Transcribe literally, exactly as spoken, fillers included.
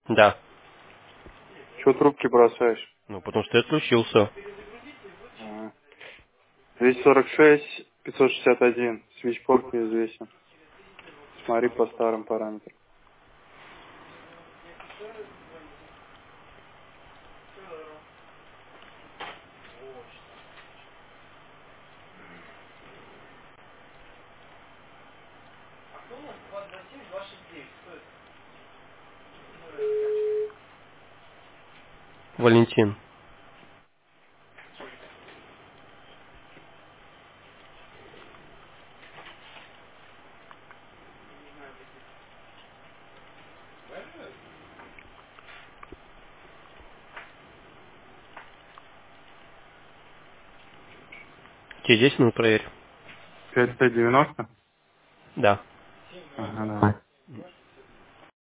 Да. Чего трубки бросаешь? Ну, потому что я отключился. А. двести сорок шесть пятьсот шестьдесят один. Свичпорт неизвестен. Смотри по старым параметрам. Валентин. Тебе десять минут проверь. пять пять девяносто? Да. Ага, давай.